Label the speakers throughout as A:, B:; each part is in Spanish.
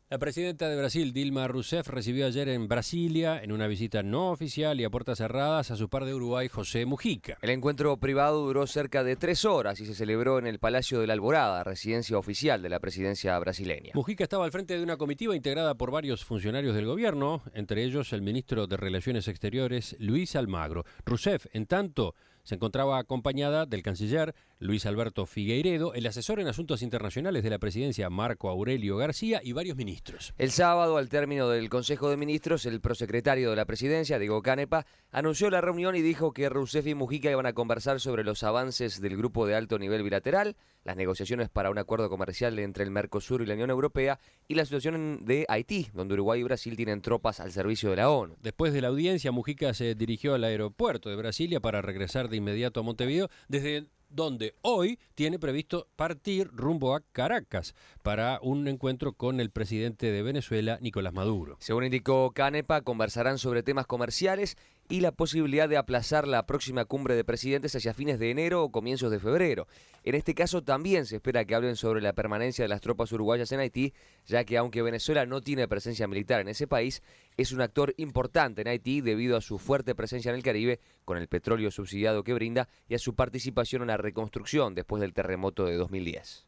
A: La presidenta de Brasil, Dilma Rousseff, recibió ayer en Brasilia, en una visita no oficial y a puertas cerradas, a su par de Uruguay, José Mujica.
B: El encuentro privado duró cerca de 3 horas y se celebró en el Palacio de la Alborada, residencia oficial de la presidencia brasileña.
A: Mujica estaba al frente de una comitiva integrada por varios funcionarios del gobierno, entre ellos el ministro de Relaciones Exteriores, Luis Almagro. Rousseff, en tanto, se encontraba acompañada del canciller Luis Alberto Figueiredo, el asesor en asuntos internacionales de la presidencia Marco Aurelio García y varios ministros.
B: El sábado, al término del Consejo de Ministros, el prosecretario de la presidencia, Diego Canepa, anunció la reunión y dijo que Rousseff y Mujica iban a conversar sobre los avances del grupo de alto nivel bilateral, las negociaciones para un acuerdo comercial entre el Mercosur y la Unión Europea y la situación de Haití, donde Uruguay y Brasil tienen tropas al servicio de la ONU.
A: Después de la audiencia, Mujica se dirigió al aeropuerto de Brasilia para regresar de inmediato a Montevideo, desde donde hoy tiene previsto partir rumbo a Caracas para un encuentro con el presidente de Venezuela, Nicolás Maduro.
B: Según indicó Canepa, conversarán sobre temas comerciales y la posibilidad de aplazar la próxima cumbre de presidentes hacia fines de enero o comienzos de febrero. En este caso también se espera que hablen sobre la permanencia de las tropas uruguayas en Haití, ya que aunque Venezuela no tiene presencia militar en ese país, es un actor importante en Haití debido a su fuerte presencia en el Caribe, con el petróleo subsidiado que brinda y a su participación en la reconstrucción después del terremoto de 2010.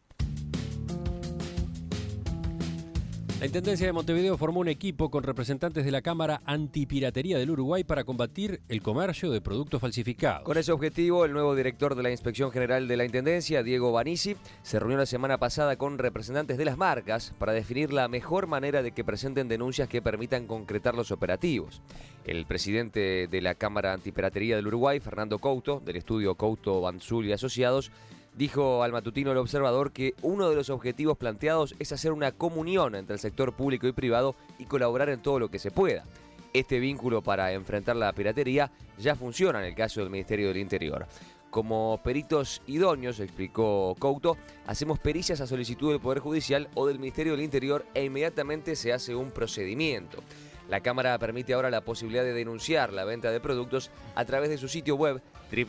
A: La Intendencia de Montevideo formó un equipo con representantes de la Cámara Antipiratería del Uruguay para combatir el comercio de productos falsificados.
B: Con ese objetivo, el nuevo director de la Inspección General de la Intendencia, Diego Banisi, se reunió la semana pasada con representantes de las marcas para definir la mejor manera de que presenten denuncias que permitan concretar los operativos. El presidente de la Cámara Antipiratería del Uruguay, Fernando Couto, del estudio Couto, Banzul y Asociados, dijo al matutino El Observador que uno de los objetivos planteados es hacer una comunión entre el sector público y privado y colaborar en todo lo que se pueda. Este vínculo para enfrentar la piratería ya funciona en el caso del Ministerio del Interior. Como peritos idóneos, explicó Couto, hacemos pericias a solicitud del Poder Judicial o del Ministerio del Interior e inmediatamente se hace un procedimiento. La Cámara permite ahora la posibilidad de denunciar la venta de productos a través de su sitio web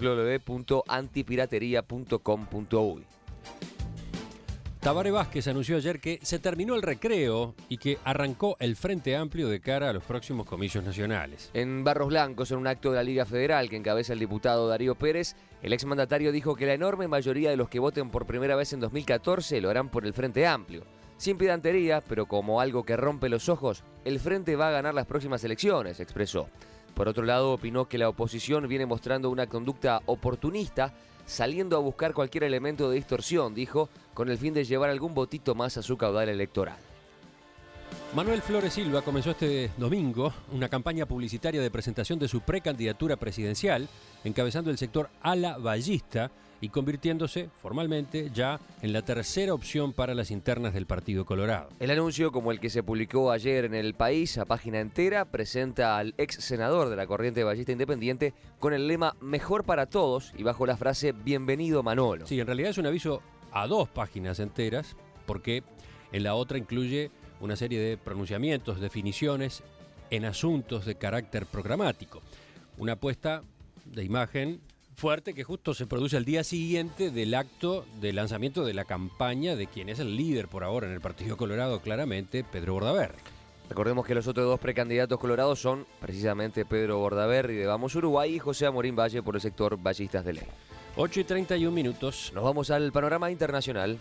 B: www.antipirateria.com.uy.
A: Tabaré Vázquez anunció ayer que se terminó el recreo y que arrancó el Frente Amplio de cara a los próximos comicios nacionales.
B: En Barros Blancos, en un acto de la Liga Federal que encabeza el diputado Darío Pérez, el exmandatario dijo que la enorme mayoría de los que voten por primera vez en 2014 lo harán por el Frente Amplio. Sin pedantería, pero como algo que rompe los ojos, el Frente va a ganar las próximas elecciones, expresó. Por otro lado, opinó que la oposición viene mostrando una conducta oportunista, saliendo a buscar cualquier elemento de distorsión, dijo, con el fin de llevar algún votito más a su caudal electoral.
A: Manuel Flores Silva comenzó este domingo una campaña publicitaria de presentación de su precandidatura presidencial, encabezando el sector ala vallista y convirtiéndose formalmente ya en la tercera opción para las internas del Partido Colorado.
B: El anuncio, como el que se publicó ayer en El País a página entera, presenta al ex senador de la corriente vallista independiente con el lema "Mejor para todos" y bajo la frase "Bienvenido Manolo".
A: Sí, en realidad es un aviso a 2 páginas enteras, porque en la otra incluye una serie de pronunciamientos, definiciones en asuntos de carácter programático. Una puesta de imagen fuerte que justo se produce al día siguiente del acto de lanzamiento de la campaña de quien es el líder por ahora en el Partido Colorado, claramente, Pedro Bordaberry.
B: Recordemos que los otros 2 precandidatos colorados son precisamente Pedro Bordaberry de Vamos Uruguay y José Amorín Valle por el sector Ballistas de Ley.
A: 8:31.
B: Nos vamos al panorama internacional.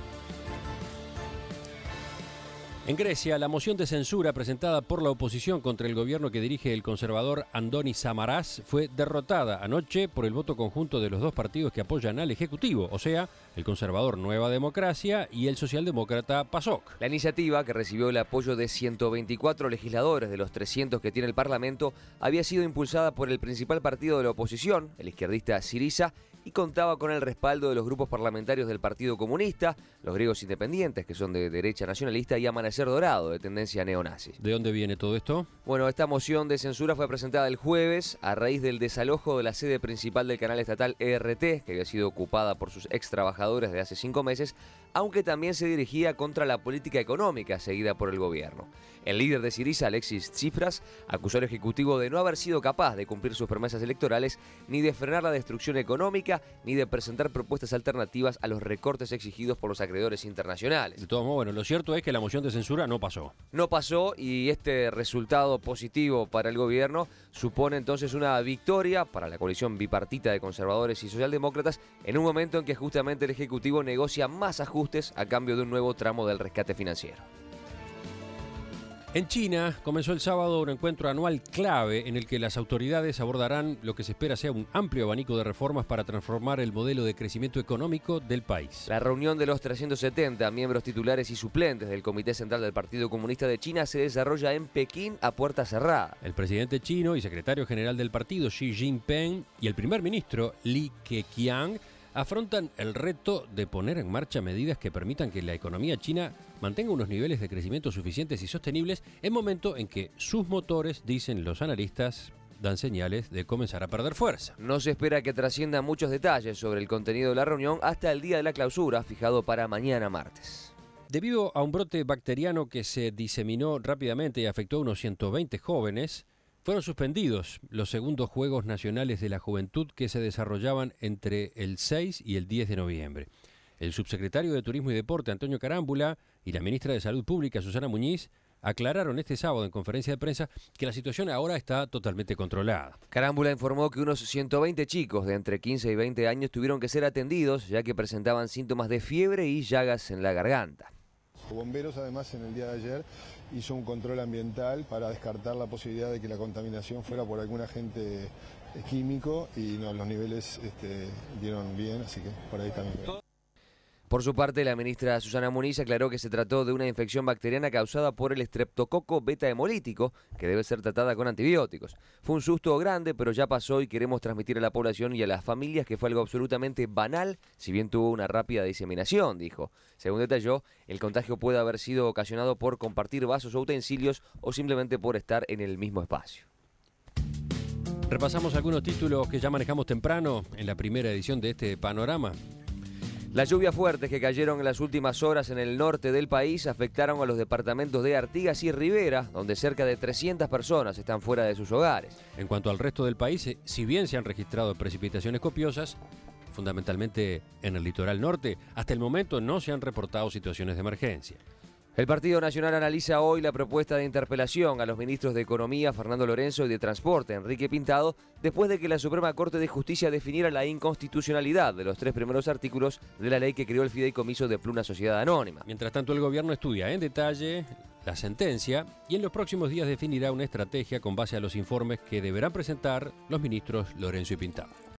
A: En Grecia, la moción de censura presentada por la oposición contra el gobierno que dirige el conservador Andonis Samaras fue derrotada anoche por el voto conjunto de los 2 partidos que apoyan al Ejecutivo, o sea, el conservador Nueva Democracia y el socialdemócrata PASOK.
B: La iniciativa, que recibió el apoyo de 124 legisladores de los 300 que tiene el Parlamento, había sido impulsada por el principal partido de la oposición, el izquierdista Syriza, y contaba con el respaldo de los grupos parlamentarios del Partido Comunista, los griegos independientes, que son de derecha nacionalista, y Amanecer Dorado, de tendencia neonazi.
A: ¿De dónde viene todo esto?
B: Bueno, esta moción de censura fue presentada el jueves a raíz del desalojo de la sede principal del canal estatal ERT, que había sido ocupada por sus ex trabajadores de hace 5 meses, aunque también se dirigía contra la política económica seguida por el gobierno. El líder de Syriza, Alexis Tsipras, acusó al Ejecutivo de no haber sido capaz de cumplir sus promesas electorales, ni de frenar la destrucción económica, ni de presentar propuestas alternativas a los recortes exigidos por los acreedores internacionales.
A: De todos modos, bueno, lo cierto es que la moción de censura no pasó.
B: No pasó, y este resultado positivo para el gobierno supone entonces una victoria para la coalición bipartita de conservadores y socialdemócratas en un momento en que justamente el Ejecutivo negocia más ajustes a cambio de un nuevo tramo del rescate financiero.
A: En China comenzó el sábado un encuentro anual clave en el que las autoridades abordarán lo que se espera sea un amplio abanico de reformas para transformar el modelo de crecimiento económico del país.
B: La reunión de los 370 miembros titulares y suplentes del Comité Central del Partido Comunista de China se desarrolla en Pekín a puerta cerrada.
A: El presidente chino y secretario general del partido, Xi Jinping, y el primer ministro, Li Keqiang, afrontan el reto de poner en marcha medidas que permitan que la economía china mantenga unos niveles de crecimiento suficientes y sostenibles en momento en que sus motores, dicen los analistas, dan señales de comenzar a perder fuerza.
B: No se espera que trasciendan muchos detalles sobre el contenido de la reunión hasta el día de la clausura, fijado para mañana martes.
A: Debido a un brote bacteriano que se diseminó rápidamente y afectó a unos 120 jóvenes, fueron suspendidos los segundos Juegos Nacionales de la Juventud que se desarrollaban entre el 6 y el 10 de noviembre. El subsecretario de Turismo y Deporte, Antonio Carámbula, y la ministra de Salud Pública, Susana Muñiz, aclararon este sábado en conferencia de prensa que la situación ahora está totalmente controlada.
B: Carámbula informó que unos 120 chicos de entre 15 y 20 años tuvieron que ser atendidos ya que presentaban síntomas de fiebre y llagas en la garganta.
C: Bomberos, además, en el día de ayer hizo un control ambiental para descartar la posibilidad de que la contaminación fuera por algún agente químico y no, los niveles dieron bien, así que por ahí también.
B: Por su parte, la ministra Susana Muñiz aclaró que se trató de una infección bacteriana causada por el estreptococo beta hemolítico, que debe ser tratada con antibióticos. Fue un susto grande, pero ya pasó y queremos transmitir a la población y a las familias que fue algo absolutamente banal, si bien tuvo una rápida diseminación, dijo. Según detalló, el contagio puede haber sido ocasionado por compartir vasos o utensilios o simplemente por estar en el mismo espacio.
A: Repasamos algunos títulos que ya manejamos temprano en la primera edición de este panorama.
B: Las lluvias fuertes que cayeron en las últimas horas en el norte del país afectaron a los departamentos de Artigas y Rivera, donde cerca de 300 personas están fuera de sus hogares.
A: En cuanto al resto del país, si bien se han registrado precipitaciones copiosas, fundamentalmente en el litoral norte, hasta el momento no se han reportado situaciones de emergencia.
B: El Partido Nacional analiza hoy la propuesta de interpelación a los ministros de Economía, Fernando Lorenzo, y de Transporte, Enrique Pintado, después de que la Suprema Corte de Justicia definiera la inconstitucionalidad de los 3 primeros artículos de la ley que creó el fideicomiso de Pluna Sociedad Anónima.
A: Mientras tanto, el gobierno estudia en detalle la sentencia y en los próximos días definirá una estrategia con base a los informes que deberán presentar los ministros Lorenzo y Pintado.